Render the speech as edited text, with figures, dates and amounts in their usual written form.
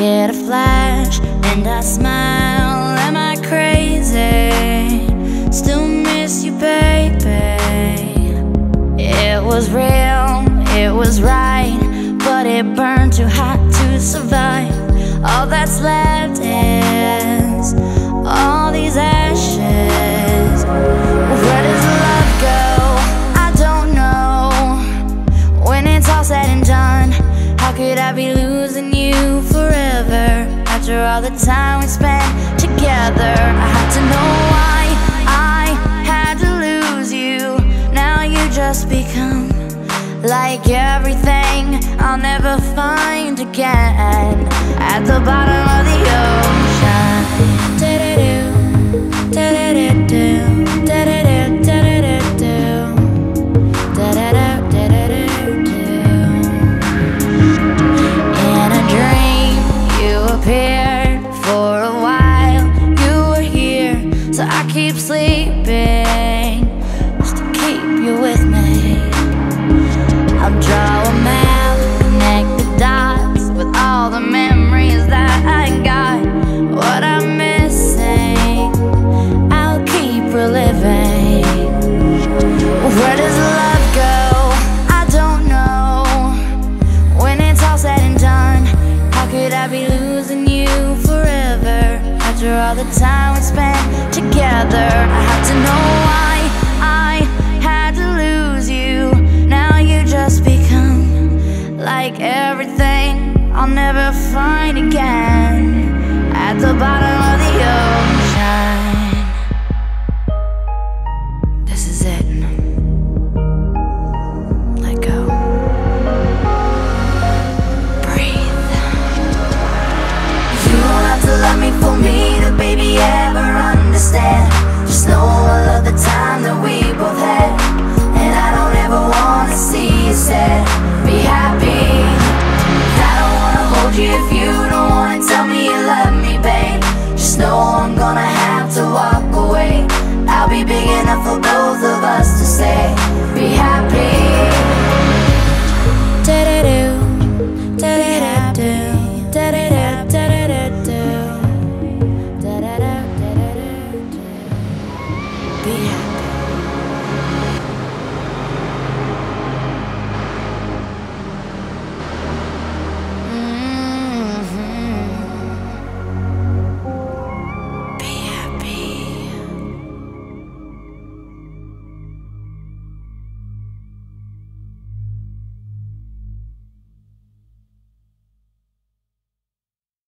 get a flash and I smile. Am I crazy? Still miss you, baby. It was real, it was right, but it burned too hot to survive. All that's left is all these ashes. Where does love go? I don't know. When it's all said and done, how could I be losing you forever? After all the time we spent together, I had to know why I had to lose you. Now you just become like everything I'll never find again. At the bottom of the ocean. Da-da-do, da-da-do, da-da-do, da-da-do, da-da-do, da-da-do. In a dream, you appeared for a while. You were here, so I keep sleeping just to keep you with me. I'll draw a map, connect the dots with all the memories that I got. What I'm missing, I'll keep reliving. Where does love go? I don't know. When it's all said and done, how could I be losing you forever? After all the time we spent together, I have to know why I had to lose you. Now you just become like everything I'll never find again. At the bottom of the ocean. This is it. Let go. Breathe. You don't have to love me for me to baby ever understand. Just know I love the time that we both had, and I don't ever wanna see you sad. Be happy. I don't wanna hold you if you don't wanna tell me you love me, babe. Just know I'm gonna have to walk away. I'll be big enough for both of us to stay.